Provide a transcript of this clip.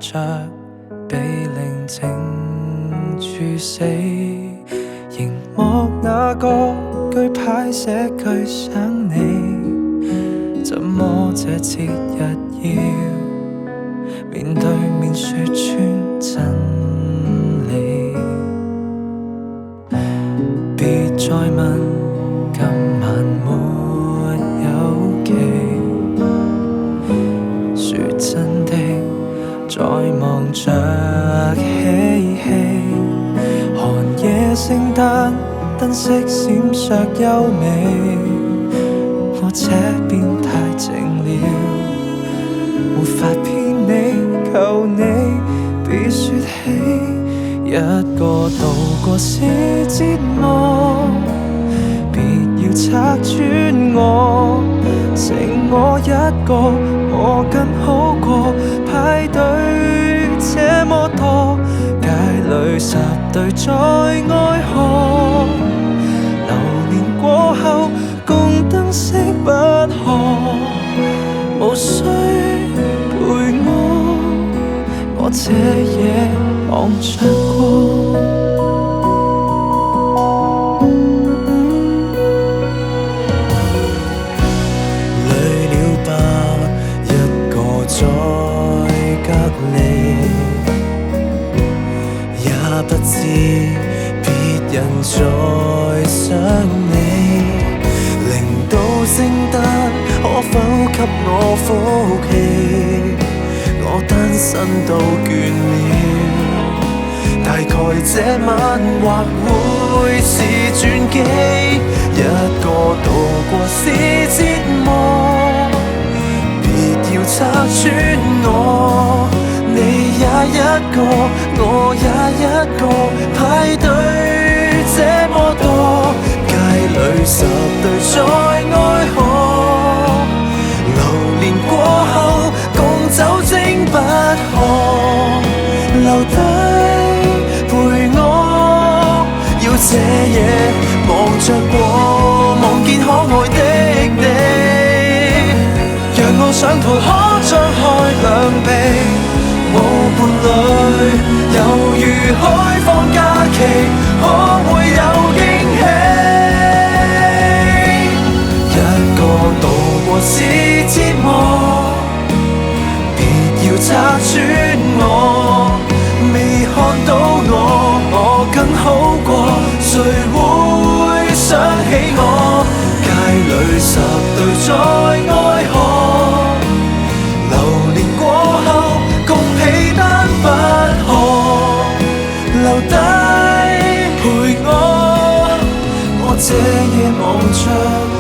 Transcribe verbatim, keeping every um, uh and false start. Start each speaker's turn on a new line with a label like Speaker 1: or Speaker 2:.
Speaker 1: 着被寧靜處死。熒幕那個句牌寫句想你，怎麼這節日要面對面說穿真理？別再問今晚沒有期，說真的在忙着嬉戲，寒夜聖誕燈飾閃爍優美，我這邊太靜了，無法騙你，求你別說起。一個度過是折磨，別要拆穿我，剩我一個，我更好過。派對這麼多，街裏十對在愛河，流年過後共燈飾不可，無需陪我，我這夜望着過。累了吧，一個在隔離，也不知別人在想你。令到聖誕可否給我福氣？我單身都倦了，大概這晚或會是傳奇。一個度過是折磨，別要拆穿我，你也一個，我也一個，派對這麼多，街裏十對在愛河，流年過後共酒精不可，留低陪我，要這夜望着過，望見可愛的你，讓我上圖可張開兩臂，無伴侶猶如開放假期，可會有驚喜？一個度過是折磨，別要拆穿我，未看到我，我更好過，誰會想起我？街裏十對在愛河，流年過後共被單不可，留低陪我，我這夜望着